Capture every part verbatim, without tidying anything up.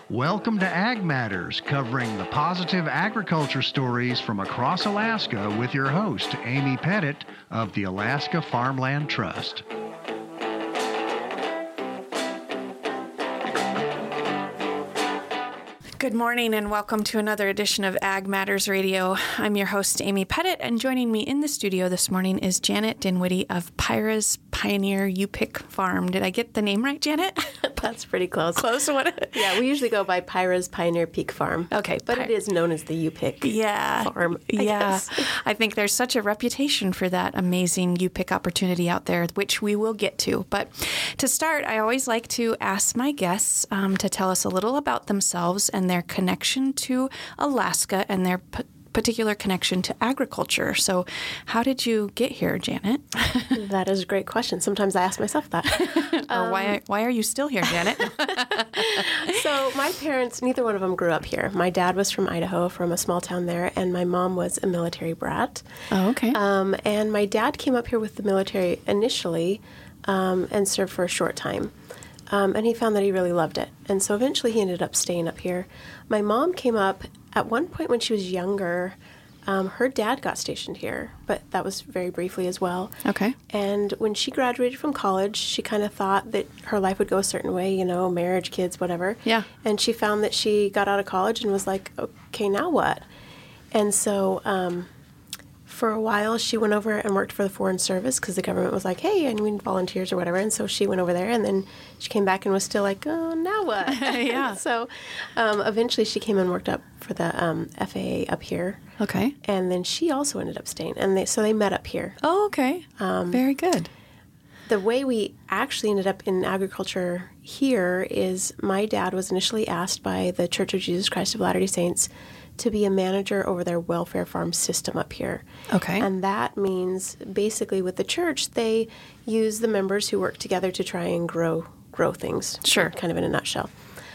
Welcome to Ag Matters, covering the positive agriculture stories from across Alaska with your host, Amy Pettit of the Alaska Farmland Trust. Good morning and welcome to another edition of Ag Matters Radio. I'm your host, Amy Pettit, and joining me in the studio this morning is Janet Dinwiddie of Pyra's Pioneer U-Pick Farm. Did I get the name right, Janet? That's pretty close. Close? What? Yeah, we usually go by Pyra's Pioneer Peak Farm. Okay. But Py- it is known as the U-Pick yeah, Farm, I yeah. guess. I think there's such a reputation for that amazing U-Pick opportunity out there, which we will get to. But to start, I always like to ask my guests um, to tell us a little about themselves and their connection to Alaska and their p- particular connection to agriculture. So how did you get here, Janet? That is a great question. Sometimes I ask myself that. or um, why why are you still here, Janet? So my parents, neither one of them grew up here. My dad was from Idaho, from a small town there, and my mom was a military brat. Oh, okay. Um, and my dad came up here with the military initially um, and served for a short time. Um, and he found that he really loved it. And so eventually he ended up staying up here. My mom came up at one point when she was younger. Um, her dad got stationed here, but that was very briefly as well. Okay. And when she graduated from college, she kind of thought that her life would go a certain way, you know, marriage, kids, whatever. Yeah. And she found that she got out of college and was like, okay, now what? And so um, for a while, she went over and worked for the Foreign Service because the government was like, hey, I need volunteers or whatever. And so she went over there, and then she came back and was still like, oh, now what? Yeah. So um, eventually she came and worked up for the um, F A A up here. Okay. And then she also ended up staying. And they, so they met up here. Oh, okay. Um, Very good. The way we actually ended up in agriculture here is my dad was initially asked by the Church of Jesus Christ of Latter-day Saints to be a manager over their welfare farm system up here. Okay. And that means basically with the church, they use the members who work together to try and grow grow things. Sure. Kind of in a nutshell.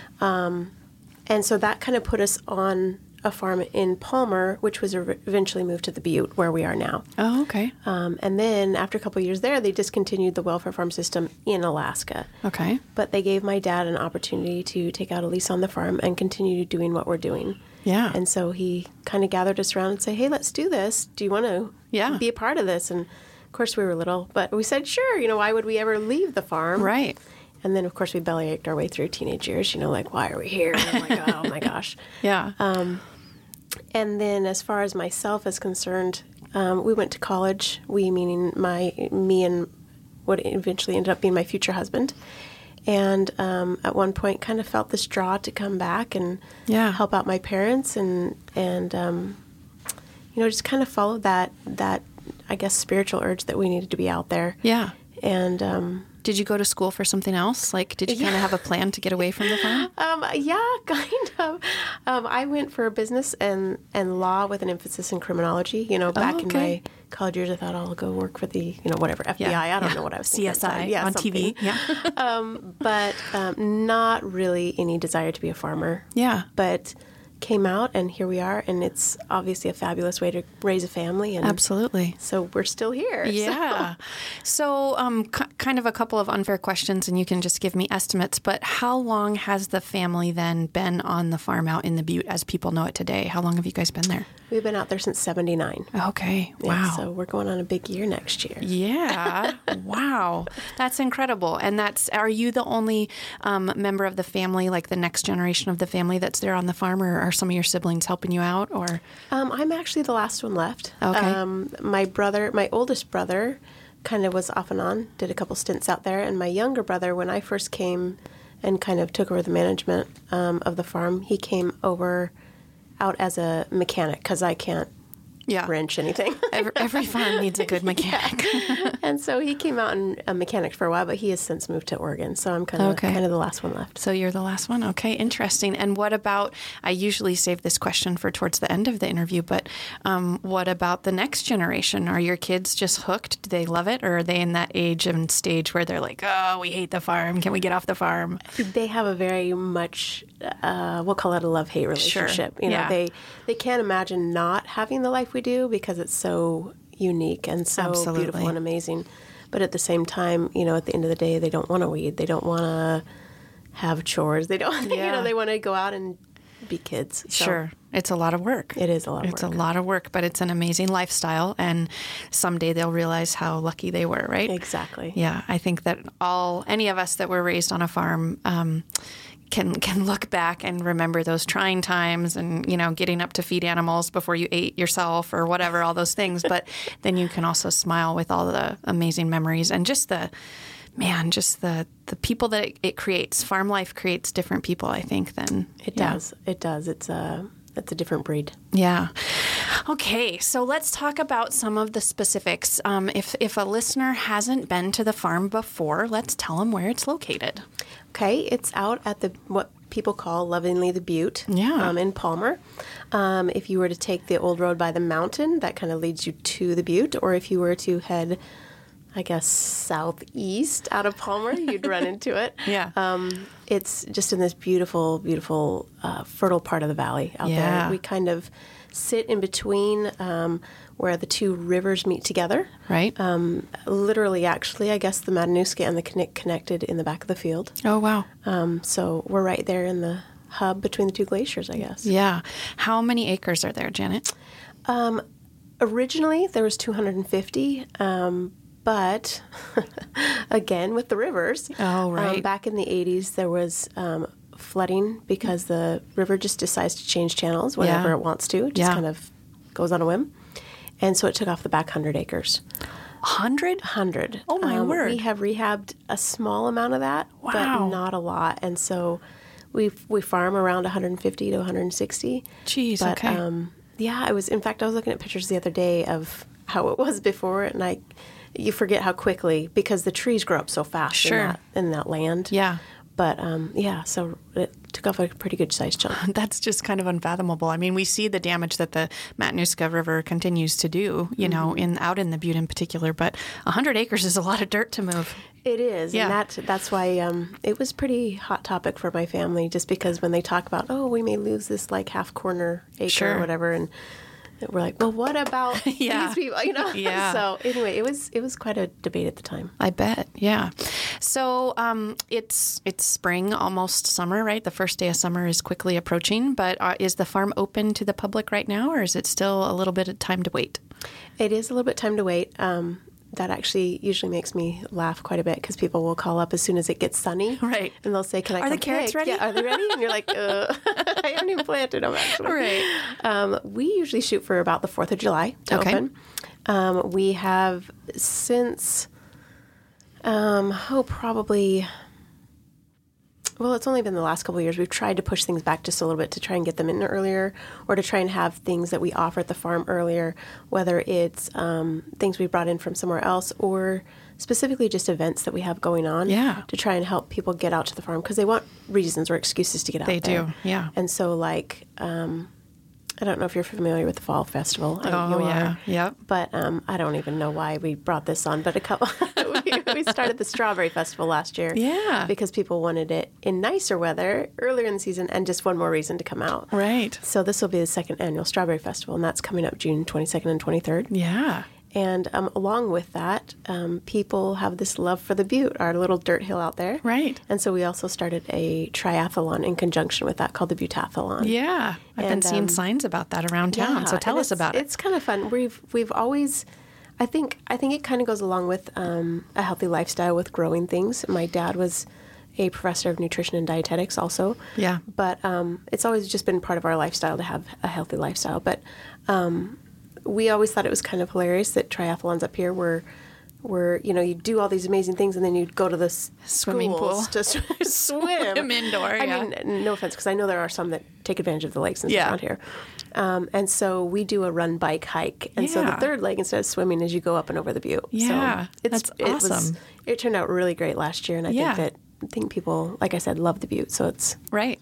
Um, and so that kind of put us on a farm in Palmer, which was eventually moved to the Butte, where we are now. Oh, okay. Um, and then after a couple of years there, they discontinued the welfare farm system in Alaska. Okay. But they gave my dad an opportunity to take out a lease on the farm and continue doing what we're doing. Yeah. And so he kind of gathered us around and said, hey, let's do this. Do you want to yeah. be a part of this? And of course we were little, but we said, sure, you know, why would we ever leave the farm? Right. And then, of course, we bellyached our way through teenage years, you know, like, why are we here? And I'm like, oh, my gosh. Yeah. Um, and then as far as myself is concerned, um, we went to college, we meaning my me and what eventually ended up being my future husband. And um, at one point kind of felt this draw to come back and yeah. help out my parents and, and um, you know, just kind of followed that, that, I guess, spiritual urge that we needed to be out there. Yeah. And um, did you go to school for something else? Like, did you yeah. kind of have a plan to get away from the farm? Um, yeah, kind of. Um, I went for business and, and law with an emphasis in criminology. You know, back oh, okay. in my college years, I thought I'll go work for the, you know, whatever, F B I. Yeah. I don't yeah. know what I was thinking. C S I yeah, on something. T V. Yeah. um, but um, not really any desire to be a farmer. Yeah. But came out, and here we are, and it's obviously a fabulous way to raise a family. And absolutely. So we're still here. Yeah. So, so um, c- kind of a couple of unfair questions, and you can just give me estimates, but how long has the family then been on the farm out in the Butte as people know it today? How long have you guys been there? We've been out there since seventy-nine. Okay. Wow. Yeah, so we're going on a big year next year. Yeah. Wow. That's incredible. And that's, are you the only um, member of the family, like the next generation of the family that's there on the farm, or are some of your siblings helping you out? Or um, I'm actually the last one left. Okay. Um, my brother, my oldest brother, kind of was off and on, did a couple stints out there. And my younger brother, when I first came and kind of took over the management um, of the farm, he came over out as a mechanic because I can't yeah. wrench anything. every, every farm needs a good mechanic. Yeah. And so he came out and a mechanic for a while, but he has since moved to Oregon. So I'm kind of okay. kind of the last one left. So you're the last one. Okay, interesting. And what about, I usually save this question for towards the end of the interview, but um, what about the next generation? Are your kids just hooked? Do they love it? Or are they in that age and stage where they're like, oh, we hate the farm. Can we get off the farm? They have a very much, uh, we'll call it a love-hate relationship. Sure. You know, yeah. they, they can't imagine not having the life we do because it's so unique and so Absolutely. beautiful and amazing. But at the same time, you know, at the end of the day, they don't want to weed. They don't want to have chores. They don't, Yeah. you know, they want to go out and be kids. So Sure. It's a lot of work. It is a lot of It's work. a lot of work, but it's an amazing lifestyle. And someday they'll realize how lucky they were, right? Exactly. Yeah. I think that all, any of us that were raised on a farm, um, can can look back and remember those trying times and, you know, getting up to feed animals before you ate yourself or whatever, all those things. But then you can also smile with all the amazing memories and just the, man, just the, the people that it, it creates. Farm life creates different people, I think, than... It yeah. does. It does. It's a, it's a different breed. Yeah. Okay, so let's talk about some of the specifics. Um, if, if a listener hasn't been to the farm before, let's tell them where it's located. Okay, it's out at the what people call lovingly the Butte Yeah. um, in Palmer. Um, if you were to take the old road by the mountain, that kind of leads you to the Butte, or if you were to head, I guess, southeast out of Palmer, you'd run into it. Yeah. Um, it's just in this beautiful, beautiful, uh, fertile part of the valley out Yeah. there. We kind of sit in between um, where the two rivers meet together. Right? Um, literally, actually, I guess the Matanuska and the Knik connected in the back of the field. Oh, wow. Um, so we're right there in the hub between the two glaciers, I guess. Yeah. How many acres are there, Janet? Originally, there was two hundred fifty, um, but again, with the rivers. Oh, Um, right. back in the eighties, there was um, flooding because the river just decides to change channels whenever Yeah. it wants to. It just Yeah. kind of goes on a whim. And so it took off the back one hundred acres. A hundred? one hundred. Oh, my word. We have rehabbed a small amount of that, Wow. but not a lot. And so we we farm around one hundred fifty to one hundred sixty. Jeez, but, okay. Um, yeah, I was. In fact, I was looking at pictures the other day of how it was before, and I, you forget how quickly because the trees grow up so fast Sure. in that in that land. Yeah. But um, yeah, so it took off a pretty good sized chunk. That's just kind of unfathomable. I mean, we see the damage that the Matanuska River continues to do, you know, Mm-hmm. in out in the Butte in particular. But one hundred acres is a lot of dirt to move. It is, Yeah. and that that's why um, it was pretty hot topic for my family. Just because when they talk about, oh, we may lose this like half corner acre Sure. or whatever, and we're like, well, what about Yeah. these people? You know. Yeah. So anyway, it was it was quite a debate at the time. I bet, yeah. So um, it's it's spring, almost summer, right? The first day of summer is quickly approaching. But uh, is the farm open to the public right now, or is it still a little bit of time to wait? It is a little bit time to wait. Um, that actually usually makes me laugh quite a bit because people will call up as soon as it gets sunny, Right. And they'll say, "Can I Are come the carrots pick?" ready? Yeah, are they ready? And you're like, uh, "I haven't even planted them actually." Right. Um, we usually shoot for about the Fourth of July to Okay. open. Um, we have since, um, oh, probably. Well, it's only been the last couple of years. We've tried to push things back just a little bit to try and get them in earlier, or to try and have things that we offer at the farm earlier, whether it's um, things we brought in from somewhere else or specifically just events that we have going on. Yeah. To try and help people get out to the farm because they want reasons or excuses to get out They there. do, yeah. And so, like, um, I don't know if you're familiar with the Fall Festival. I Oh, you yeah. are. Yep. But um, I don't even know why we brought this on. But a couple, we, we started the Strawberry Festival last year. Yeah. Because people wanted it in nicer weather earlier in the season and just one more reason to come out. Right. So this will be the second annual Strawberry Festival, and that's coming up June twenty-second and twenty-third. Yeah. And um, along with that, um, people have this love for the Butte, our little dirt hill out there. Right. And so we also started a triathlon in conjunction with that called the Buttathlon. Yeah. I've been And, seeing um, signs about that around town. Yeah, so tell and us it's- about it. It's kind of fun. We've we've always, I think I think it kind of goes along with um, a healthy lifestyle with growing things. My dad was a professor of nutrition and dietetics also. Yeah. But um, it's always just been part of our lifestyle to have a healthy lifestyle. But um, we always thought it was kind of hilarious that triathlons up here were. Where, you know, you do all these amazing things and then you'd go to the s- Swimming schools pool. to sw- swim. Swim indoor, I yeah. mean, no offense, because I know there are some that take advantage of the lakes and Yeah. stuff around here. Um, and so we do a run, bike, hike. And so the Yeah. third leg, instead of swimming, is you go up and over the Butte. Yeah, so it's, that's it was- awesome. it turned out really great last year. And I Yeah. think that I think people, like I said, love the Butte. So it's Right.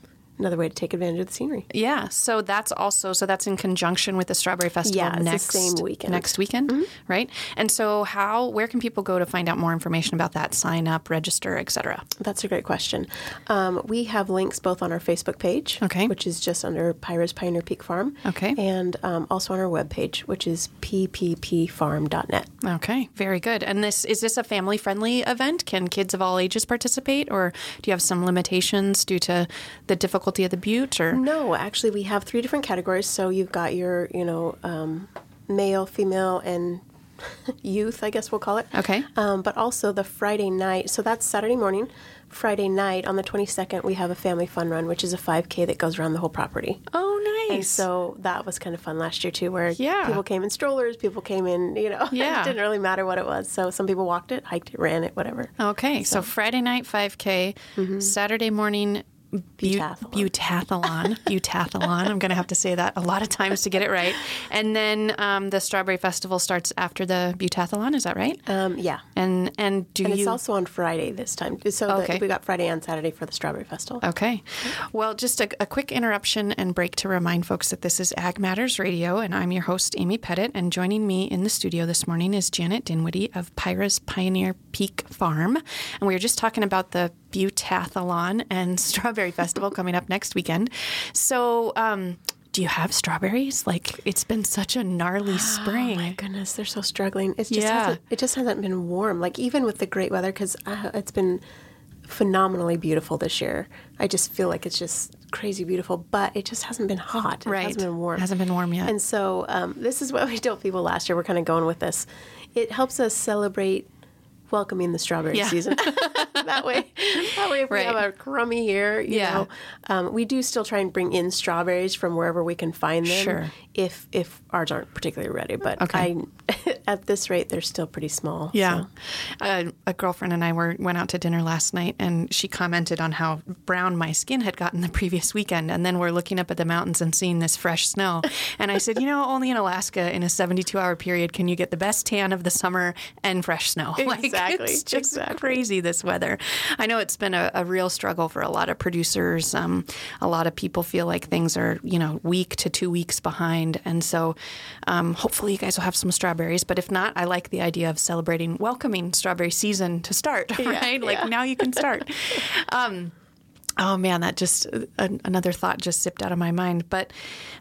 another way to take advantage of the scenery. Yeah, so that's also, so that's in conjunction with the Strawberry Festival Yeah, it's next the same weekend. Next weekend, mm-hmm. right? And so how, where can people go to find out more information about that, sign up, register, et cetera? That's a great question. Um, we have links both on our Facebook page, okay. which is just under Pyra's Pioneer Peak Farm, okay. and um, also on our webpage, which is p p p farm dot net. Okay, very good. And this is this a family-friendly event? Can kids of all ages participate, or do you have some limitations due to the difficulty of the butte? Or no, actually, we have three different categories. So you've got your, you know, um, male, female, and youth, I guess we'll call it. Okay. Um, but also the Friday night. So that's Saturday morning. Friday night on the twenty-second, we have a family fun run, which is a five K that goes around the whole property. Oh, nice. And so that was kind of fun last year, too, where yeah. people came in strollers, people came in, you know, yeah. it didn't really matter what it was. So some people walked it, hiked it, ran it, whatever. Okay. So, so Friday night, five K, mm-hmm. Saturday morning, Butathlon. Butathlon. Butathlon. I'm going to have to say that a lot of times to get it right. And then um, the Strawberry Festival starts after the Butathlon. Is that right? Um, yeah. And and do and you? It's also on Friday this time. So okay. the, we got Friday and Saturday for the Strawberry Festival. Okay. Well, just a, a quick interruption and break to remind folks that this is Ag Matters Radio, and I'm your host, Amy Pettit. And joining me in the studio this morning is Janet Dinwiddie of Pyra's Pioneer Peak Farm. And we were just talking about the Butathlon and Strawberry Festival coming up next weekend. So, um, do you have strawberries? Like, it's been such a gnarly spring. Oh my goodness, they're so struggling. It's just yeah. hasn't, it just hasn't been warm. Like, even with the great weather, because uh, it's been phenomenally beautiful this year. I just feel like it's just crazy beautiful, but it just hasn't been hot. It right. hasn't been warm. It hasn't been warm yet. And so um, this is what we told people last year. We're kind of going with this. It helps us celebrate welcoming the strawberry yeah. season. that way, that way, if right. we have a crummy year, you yeah. know, um, we do still try and bring in strawberries from wherever we can find them. Sure. If if ours aren't particularly ready, but okay. I, at this rate, they're still pretty small. Yeah. So. Uh, a girlfriend and I were went out to dinner last night, and she commented on how brown my skin had gotten the previous weekend. And then we're looking up at the mountains and seeing this fresh snow. And I said, you know, only in Alaska in a seventy-two hour period can you get the best tan of the summer and fresh snow. Exactly. Like, it's just exactly. crazy, this weather. I know it's been a, a real struggle for a lot of producers. Um, a lot of people feel like things are, you know, week to two weeks behind. And so um, hopefully you guys will have some strawberries. But if not, I like the idea of celebrating, welcoming strawberry season to start, right? Yeah, like yeah. now you can start. um, oh, man, that just, uh, another thought just zipped out of my mind. But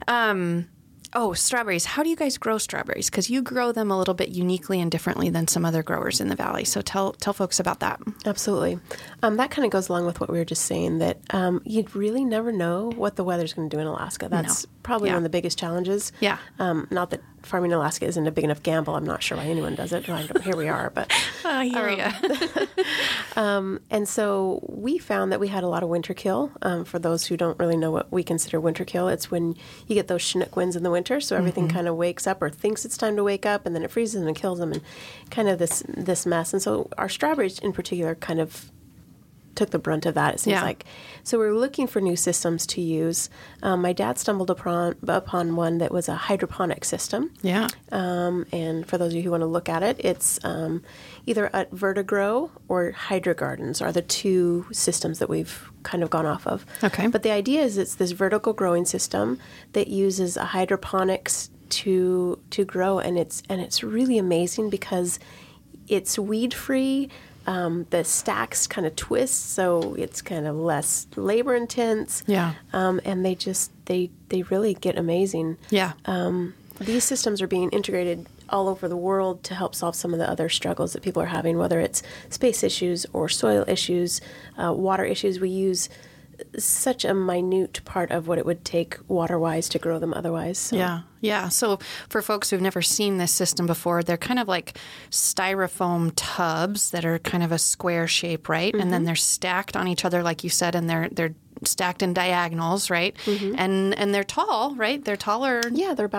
um Oh, strawberries. How do you guys grow strawberries? Because you grow them a little bit uniquely and differently than some other growers in the valley. So tell tell folks about that. Absolutely. Um, that kind of goes along with what we were just saying, that um, you'd really never know what the weather's going to do in Alaska. That's no. probably yeah. one of the biggest challenges. Yeah. Um, not that farming in Alaska isn't a big enough gamble. I'm not sure why anyone does it. Well, here we are. But uh, here um, we um, And so we found that we had a lot of winter kill. Um, for those who don't really know what we consider winter kill, it's when you get those Chinook winds in the winter, so everything mm-hmm. kind of wakes up or thinks it's time to wake up, and then it freezes them and kills them, and kind of this this mess. And so our strawberries in particular kind of took the brunt of that, it seems yeah. like. So we were looking for new systems to use. Um, my dad stumbled upon upon one that was a hydroponic system. Yeah. Um, and for those of you who want to look at it, it's um, either at Vertigrow or Hydro Gardens are the two systems that we've kind of gone off of. Okay. But the idea is it's this vertical growing system that uses a hydroponics to to grow, and it's and it's really amazing because it's weed free. Um, the stacks kind of twist, so it's kind of less labor intense. Yeah. Um, and they just they they really get amazing. Yeah. Um, these systems are being integrated all over the world to help solve some of the other struggles that people are having, whether it's space issues or soil issues, uh, water issues. We use such a minute part of what it would take water-wise to grow them otherwise. So. Yeah, yeah. So for folks who've never seen this system before, they're kind of like styrofoam tubs that are kind of a square shape, right? Mm-hmm. And then they're stacked on each other, like you said, and they're they're stacked in diagonals, right? Mm-hmm. And and they're tall, right? They're taller. Yeah, they're about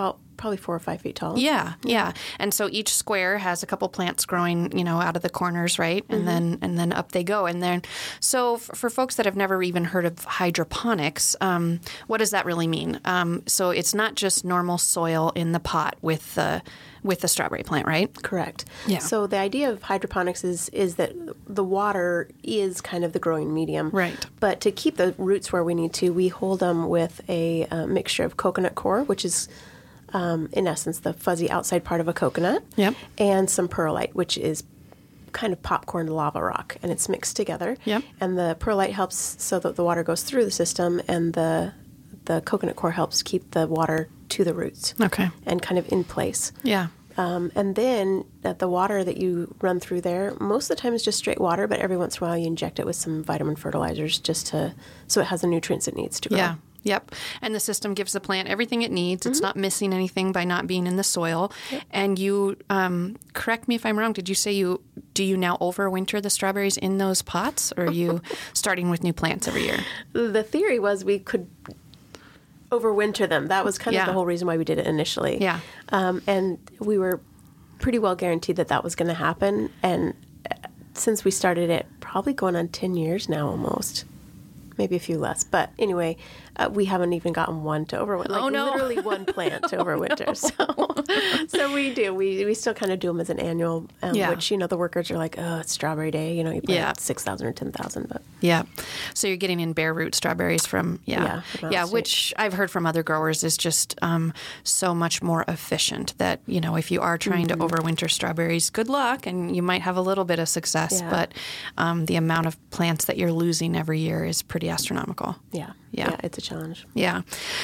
probably four or five feet tall. Yeah, yeah. And so each square has a couple plants growing, you know, out of the corners, right? And mm-hmm. then and then up they go. And then, so f- for folks that have never even heard of hydroponics, um, what does that really mean? Um, so it's not just normal soil in the pot with the with the strawberry plant, right? Correct. Yeah. So the idea of hydroponics is is that the water is kind of the growing medium. Right. But to keep the roots where we need to, we hold them with a, a mixture of coconut coir, which is um, in essence the fuzzy outside part of a coconut, yep. and some perlite, which is kind of popcorn lava rock, and it's mixed together. Yep. And the perlite helps so that the water goes through the system, and the the coconut coir helps keep the water to the roots. Okay. And kind of in place. Yeah. Um, and then uh, the water that you run through there, most of the time is just straight water, but every once in a while you inject it with some vitamin fertilizers just to so it has the nutrients it needs to grow. Yeah. Yep. And the system gives the plant everything it needs. It's mm-hmm. not missing anything by not being in the soil. Yep. And you, um, correct me if I'm wrong, did you say you, do you now overwinter the strawberries in those pots, or are you starting with new plants every year? The theory was we could overwinter them. That was kind yeah. of the whole reason why we did it initially. Yeah. Um, and we were pretty well guaranteed that that was going to happen. And since we started it, probably going on ten years now almost. Maybe a few less. But anyway, uh, we haven't even gotten one to overwinter. Like oh, no. literally one plant to overwinter. oh, no. So so we do. We we still kind of do them as an annual, um, yeah. which, you know, the workers are like, oh, it's strawberry day. You know, you plant yeah. six thousand or ten thousand. But yeah. So you're getting in bare root strawberries from, yeah. Yeah, yeah which I've heard from other growers is just um, so much more efficient that, you know, if you are trying mm-hmm. to overwinter strawberries, good luck. And you might have a little bit of success. Yeah. But um, the amount of plants that you're losing every year is pretty astronomical. Yeah. Yeah. Yeah, it's a challenge. Yeah.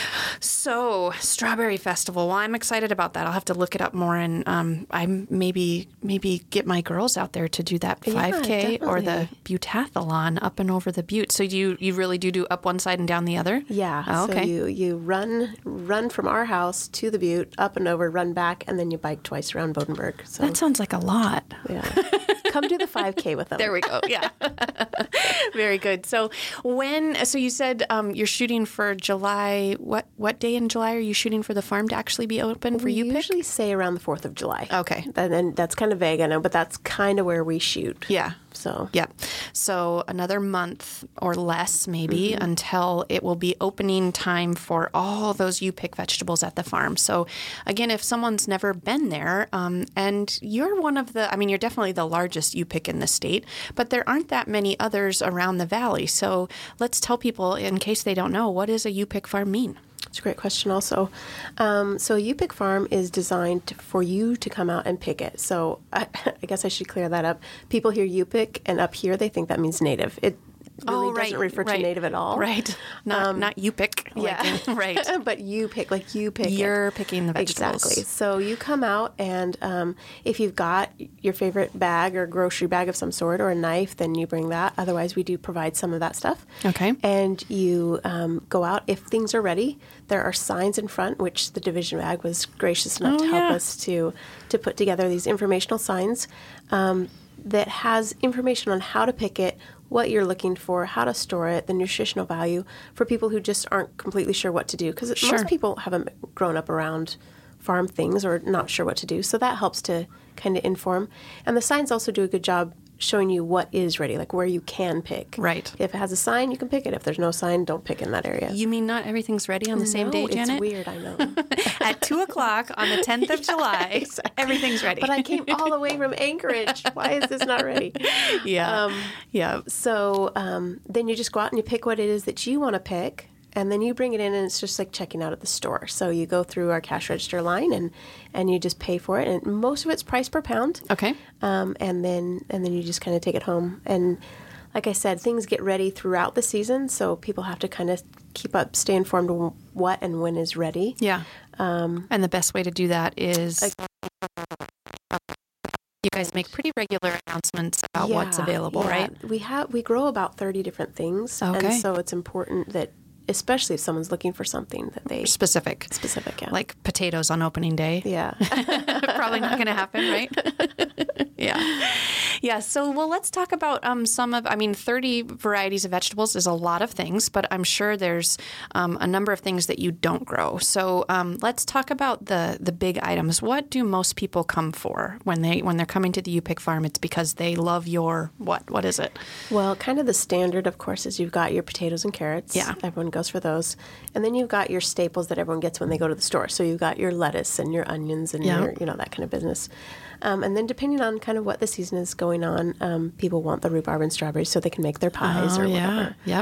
So, Strawberry Festival. Well, I'm excited about that. I'll have to look it up more, and um, I maybe maybe get my girls out there to do that five K yeah, or the Butathlon up and over the butte. So you you really do do up one side and down the other? Yeah. Oh, okay. So you, you run run from our house to the butte, up and over, run back, and then you bike twice around Bodenberg. So that sounds like a lot. Yeah. Come do the five K with them. There we go. Yeah. Very good. So when so you said um, you're shooting for July. What what day in July are you shooting for the farm to actually be open for we you? We usually say around the fourth of July. Okay. And then that's kind of vague, I know, but that's kind of where we shoot. Yeah. So yeah. So another month or less maybe mm-hmm. until it will be opening time for all those you pick vegetables at the farm. So again, if someone's never been there, um, and you're one of the, I mean, you're definitely the largest you pick in the state, but there aren't that many others around the valley. So let's tell people, in case they don't know, what does a you pick farm mean? That's a great question also. Um, so You Pick Farm is designed for you to come out and pick it. So I, I guess I should clear that up. People hear You Pick, and up here they think that means native. It really oh, right, doesn't refer right, to native at all. Right. Not um, not you pick. Yeah. Like, right. But you pick, like you pick You're it. picking the vegetables. Exactly. So you come out, and um, if you've got your favorite bag or grocery bag of some sort or a knife, then you bring that. Otherwise, we do provide some of that stuff. Okay. And you um, go out. If things are ready, there are signs in front, which the Division of Ag was gracious enough oh, to help yeah. us to, to put together these informational signs um, that has information on how to pick it, what you're looking for, how to store it, the nutritional value for people who just aren't completely sure what to do. Because sure. most people haven't grown up around farm things or not sure what to do. So that helps to kind of inform. And the signs also do a good job showing you what is ready, like where you can pick. Right. If it has a sign, you can pick it. If there's no sign, don't pick in that area. You mean not everything's ready on the same no, day, Janet? It's weird, I know. At two o'clock on the tenth of July, exactly. everything's ready. But I came all the way from Anchorage. Why is this not ready? Yeah. Um, yeah. So um, then you just go out and you pick what it is that you want to pick. And then you bring it in, and it's just like checking out at the store. So you go through our cash register line, and, and you just pay for it. And most of it's priced per pound. Okay. Um, and then and then you just kind of take it home. And like I said, things get ready throughout the season, so people have to kind of keep up, stay informed of what and when is ready. Yeah. Um, and the best way to do that is like, you guys make pretty regular announcements about yeah, what's available, yeah. right? We have we grow about thirty different things, okay. and so it's important that, especially if someone's looking for something that they specific, specific, yeah. like potatoes on opening day. Yeah, probably not going to happen, right? yeah, Yeah. So, well, let's talk about um, some of, I mean, thirty varieties of vegetables is a lot of things, but I'm sure there's um, a number of things that you don't grow. So um, let's talk about the the big items. What do most people come for when they when they're coming to the U Pick farm? It's because they love your what? What is it? Well, kind of the standard, of course, is you've got your potatoes and carrots. Yeah. Everyone goes for those. And then you've got your staples that everyone gets when they go to the store. So you've got your lettuce and your onions and Yeah. your, you know, that kind of business. Um, and then depending on kind of what the season is going on, um, people want the rhubarb and strawberries so they can make their pies oh, or yeah. whatever. Yep.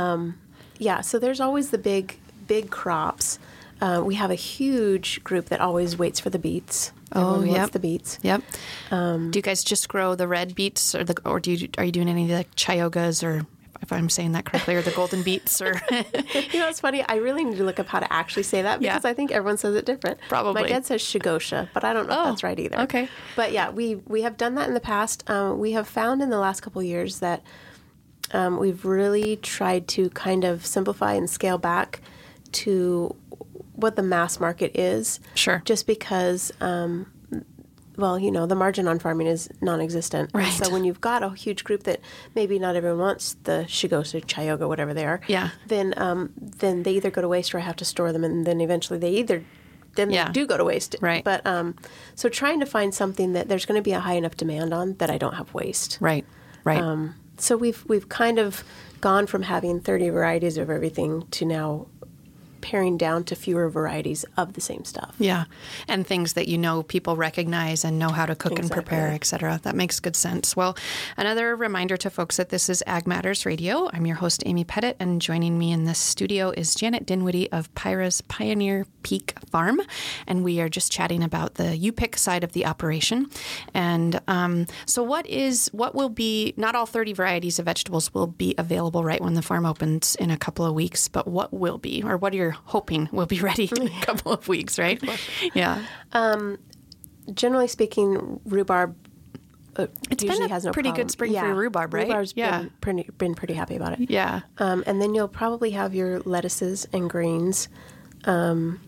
Yeah, so there's always the big, big crops. Uh, we have a huge group that always waits for the beets. Oh, Everyone yep. wants the beets. Yep. Um, do you guys just grow the red beets, or the, or do you are you doing any of the chayogas, or if I'm saying that correctly, or the golden beets, or You know, it's funny. I really need to look up how to actually say that because Yeah. I think everyone says it different. Probably. My dad says shigosha, but I don't know Oh, if that's right either. okay. But yeah, we we have done that in the past. Um, we have found in the last couple of years that um, we've really tried to kind of simplify and scale back to what the mass market is. Sure. Just because, um, well, you know, the margin on farming is non-existent. And Right. so when you've got a huge group that maybe not everyone wants, the shigosa, chayoga, whatever they are, Yeah. then um, then they either go to waste or I have to store them, and then eventually they either then Yeah. they do go to waste. Right. But um, so trying to find something that there's going to be a high enough demand on that I don't have waste. right, right. Um, so we've we've kind of gone from having thirty varieties of everything to now paring down to fewer varieties of the same stuff. Yeah. And things that you know people recognize and know how to cook and Exactly. prepare, et cetera. That makes good sense. Well, another reminder to folks that this is Ag Matters Radio. I'm your host, Amy Pettit, and joining me in this studio is Janet Dinwiddie of Pyra's Pioneer Peak Farm. And we are just chatting about the U Pick side of the operation. And um, so what is, what will be, not all thirty varieties of vegetables will be available right when the farm opens in a couple of weeks, but what will be, or what are your hoping will be ready in a couple of weeks, right? Yeah. Generally speaking, rhubarb uh, It's usually been a has no pretty problem. good spring for Yeah. rhubarb, right? Rhubarb's Yeah. been pretty, been pretty happy about it. Yeah. Um, and then you'll probably have your lettuces and greens. Um,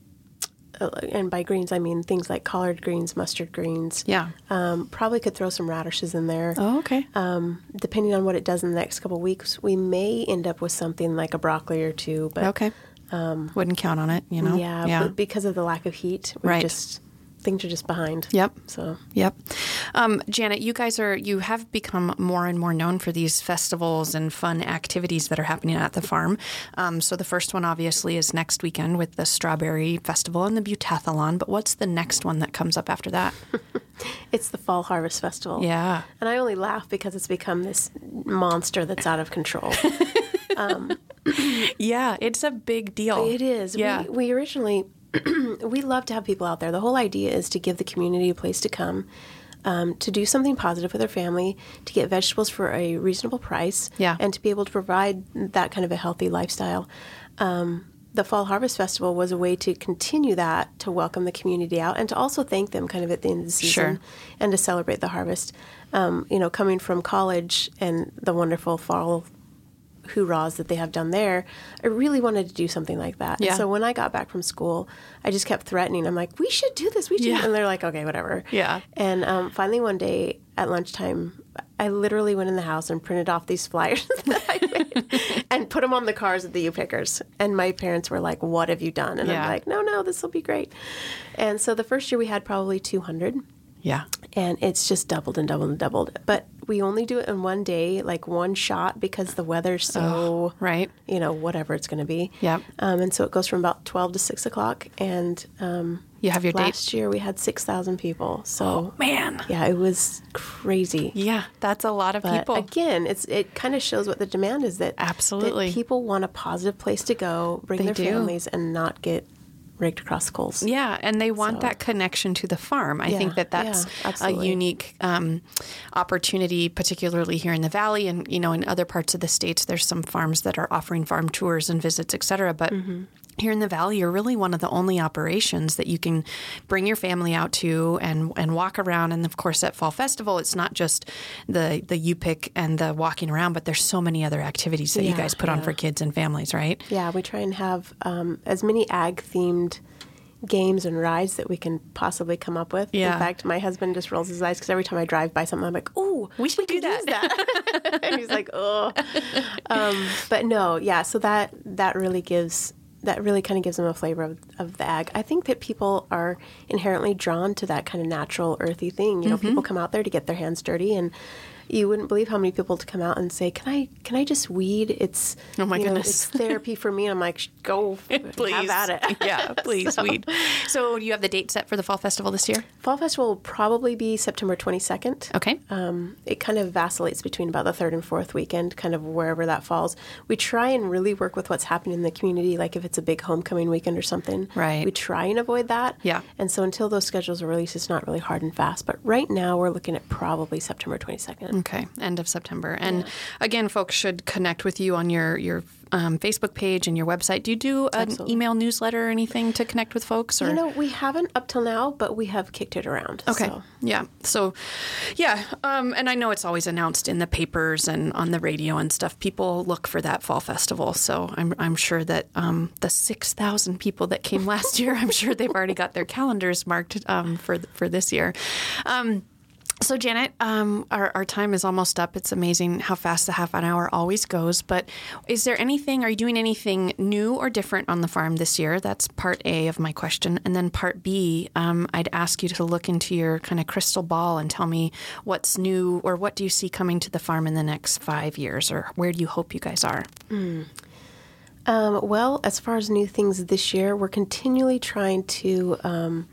uh, and by greens, I mean things like collard greens, mustard greens. Yeah. Um, probably could throw some radishes in there. Oh, okay. Um, depending on what it does in the next couple of weeks, we may end up with something like a broccoli or two. But Okay. Wouldn't count on it, you know? yeah, Yeah. but because of the lack of heat, we Right. just things are just behind. Yep. So Yep. Um, Janet, you guys are, you have become more and more known for these festivals and fun activities that are happening at the farm. Um, so the first one obviously is next weekend with the Strawberry Festival and the Butathlon. But what's the next one that comes up after that? it's the Fall Harvest Festival. Yeah. And I only laugh because it's become this monster that's out of control. Yeah. It's a big deal. It is. Yeah. We, we originally, we love to have people out there. The whole idea is to give the community a place to come, um, to do something positive for their family, to get vegetables for a reasonable price, Yeah. and to be able to provide that kind of a healthy lifestyle. Um, the Fall Harvest Festival was a way to continue that, to welcome the community out, and to also thank them kind of at the end of the season, Sure. and to celebrate the harvest. Um, you know, coming from college and the wonderful fall hoorahs that they have done there, I really wanted to do something like that. Yeah. And so when I got back from school, I just kept threatening. I'm like, we should do this. We should. Yeah. And they're like, okay, whatever. Yeah. And um, finally one day at lunchtime, I literally went in the house and printed off these flyers that I made and put them on the cars at the U-Pickers. And my parents were like, what have you done? And Yeah. I'm like, no, no, this will be great. And so the first year we had probably two hundred. Yeah. And it's just doubled and doubled and doubled. But we only do it in one day, like one shot, because the weather's so, Right. you know, whatever it's going to be. Yep. Um, and so it goes from about twelve to six o'clock. And um, You have your date. last year we had six thousand people. So, Man. yeah, it was crazy. Yeah. That's a lot of But people. again, it's it kind of shows what the demand is, that, Absolutely. that people want a positive place to go, bring They their do. families, and not get raked across the coals. Yeah, and they want So- that connection to the farm. I Yeah, think that that's yeah, a absolutely. unique um, opportunity, particularly here in the Valley, and you know, in other parts of the states, there's some farms that are offering farm tours and visits, et cetera. But Mm-hmm. here in the Valley, you're really one of the only operations that you can bring your family out to and and walk around. And of course, at Fall Festival, it's not just the the U-Pick and the walking around, but there's so many other activities that you Yeah, guys put on yeah. for kids and families, right? Yeah, we try and have um, as many ag-themed games and rides that we can possibly come up with. Yeah. In fact, my husband just rolls his eyes because every time I drive by something, I'm like, "Oh, we should we do could that." use that." And he's like, "Oh," um, but no, yeah. So that that really gives that really kind of gives them a flavor of, of the ag. I think that people are inherently drawn to that kind of natural, earthy thing. You know, mm-hmm. people come out there to get their hands dirty, and you wouldn't believe how many people to come out and say, "Can I, can I just weed? It's oh my you know, goodness, it's therapy for me." And I'm like, "Go, please, have at it." Yeah, please so, weed. So, you have the date set for the Fall Festival this year? Fall Festival will probably be September twenty-second. Okay. Um, it kind of vacillates between about the third and fourth weekend, kind of wherever that falls. We try and really work with what's happening in the community, like if it's a big homecoming weekend or something. Right. We try and avoid that. Yeah. And so until those schedules are released, it's not really hard and fast. But right now, we're looking at probably September twenty-second. Okay, end of September. And yeah. again, folks should connect with you on your, your um, Facebook page and your website. Do you do an Absolutely. email newsletter or anything to connect with folks? Or? You know, we haven't up till now, but we have kicked it around. Okay. So. Yeah. So, yeah. Um, and I know it's always announced in the papers and on the radio and stuff. People look for that fall festival. So I'm, I'm sure that um, the six thousand people that came last year, I'm sure they've already got their calendars marked um, for, for this year. Um, So, Janet, um, our, our time is almost up. It's amazing how fast the half an hour always goes. But is there anything, are you doing anything new or different on the farm this year? That's part A of my question. And then part B, um, I'd ask you to look into your kind of crystal ball and tell me what's new or what do you see coming to the farm in the next five years or where do you hope you guys are? Mm. Um, well, as far as new things this year, we're continually trying to um,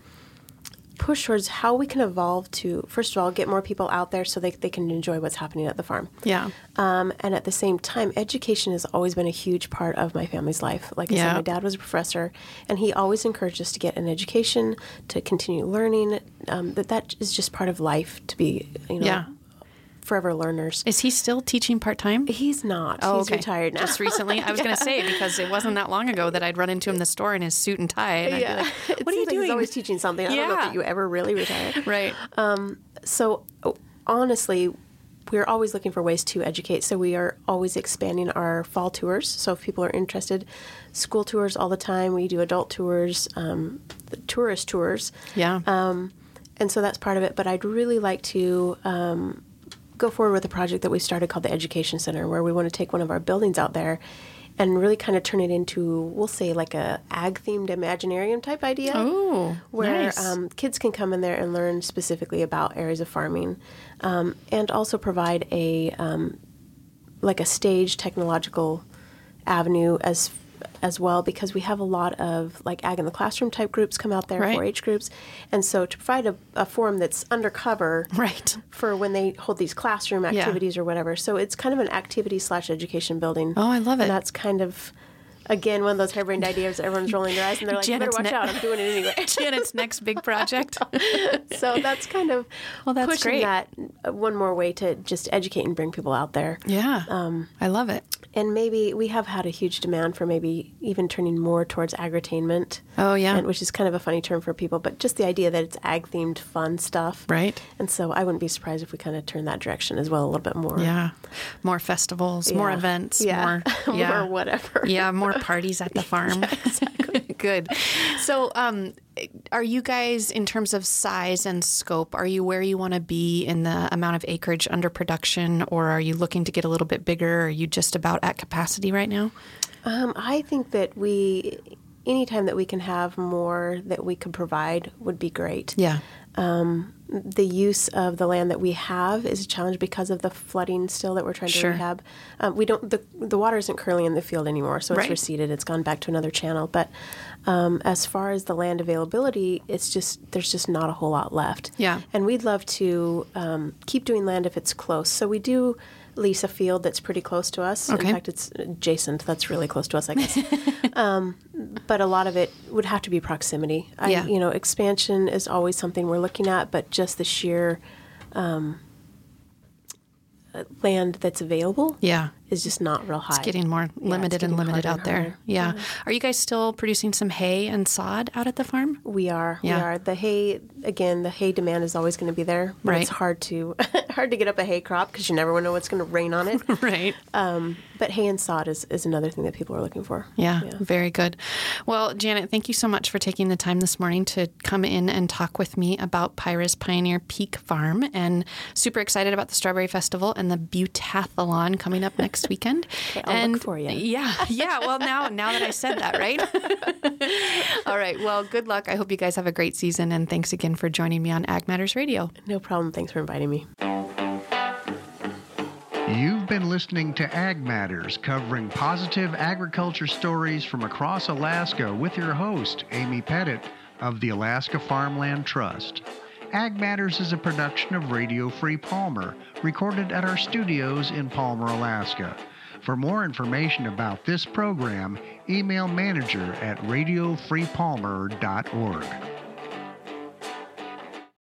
push towards how we can evolve to, first of all, get more people out there so they, they can enjoy what's happening at the farm. Yeah. Um, and at the same time, education has always been a huge part of my family's life. Like I yeah. said, my dad was a professor, and he always encouraged us to get an education, to continue learning, um, that that is just part of life, to be, you know, yeah. forever learners. Is he still teaching part-time? He's not. Oh, He's okay. retired now. Just recently? I was yeah. going to say, because it wasn't that long ago that I'd run into him in the store in his suit and tie. And yeah. I'd be like, it what are you like doing? He's always teaching something. I yeah. don't know that you ever really retire. Right. Um, so, honestly, we're always looking for ways to educate. So we are always expanding our fall tours. So if people are interested, school tours all the time. We do adult tours, um, the tourist tours. Yeah. Um, and so that's part of it. But I'd really like to um, go forward with a project that we started called the Education Center, where we want to take one of our buildings out there and really kind of turn it into, we'll say, like a ag-themed Imaginarium type idea. Oh, where nice. um, kids can come in there and learn specifically about areas of farming, um, and also provide a um, like a stage technological avenue as as well, because we have a lot of like ag in the classroom type groups come out there, right. four H groups, and so to provide a, a forum that's undercover, right, for when they hold these classroom activities yeah. or whatever. So it's kind of an activity slash education building. Oh, I love it. And that's kind of, again, one of those harebrained ideas. Everyone's rolling their eyes and they're like, Janet's "You better watch ne- out! I'm doing it anyway." Janet's next big project. So that's kind of well, that's pushing great. that one more way to just educate and bring people out there. Yeah, um, I love it. And maybe we have had a huge demand for maybe even turning more towards agritainment. Oh, yeah. And, which is kind of a funny term for people, but just the idea that it's ag-themed fun stuff. Right. And so I wouldn't be surprised if we kind of turn that direction as well a little bit more. Yeah. More festivals, yeah. more events, yeah. more, yeah. more whatever. Yeah, more parties at the farm. Yeah, exactly. Good. So, um, are you guys, in terms of size and scope, are you where you want to be in the amount of acreage under production, or are you looking to get a little bit bigger? Are you just about at capacity right now? Um, I think that we, anytime that we can have more that we can provide would be great. Yeah. Um, the use of the land that we have is a challenge because of the flooding still that we're trying to sure. rehab. Um, we don't the the water isn't curling in the field anymore, so it's right. receded. It's gone back to another channel. But um, as far as the land availability, it's just there's just not a whole lot left. Yeah. And we'd love to um, keep doing land if it's close. So we do lease a field that's pretty close to us. Okay. In fact, it's adjacent. That's really close to us, I guess. um, but a lot of it would have to be proximity. I, Yeah. You know, expansion is always something we're looking at, but just the sheer um, land that's available yeah. is just not real high. It's getting more limited yeah, and limited out and there. harder. Yeah. yeah. Are you guys still producing some hay and sod out at the farm? We are. Yeah. We are. The hay, again, the hay demand is always going to be there, but Right. it's hard to hard to get up a hay crop because you never know what's going to rain on it. Right. Um, but hay and sod is, is another thing that people are looking for. Yeah, Yeah. very good. Well, Janet, thank you so much for taking the time this morning to come in and talk with me about Pyra's Pioneer Peak Farm, and super excited about the Strawberry Festival and the Butathlon coming up next weekend. Okay, I'll and look for you. Yeah, yeah. Well, now now that I said that, right? All right. Well, good luck. I hope you guys have a great season, and thanks again for joining me on Ag Matters Radio. No problem. Thanks for inviting me. You've been listening to Ag Matters, covering positive agriculture stories from across Alaska with your host, Amy Pettit of the Alaska Farmland Trust. Ag Matters is a production of Radio Free Palmer, recorded at our studios in Palmer, Alaska. For more information about this program, email manager at radio free palmer dot org.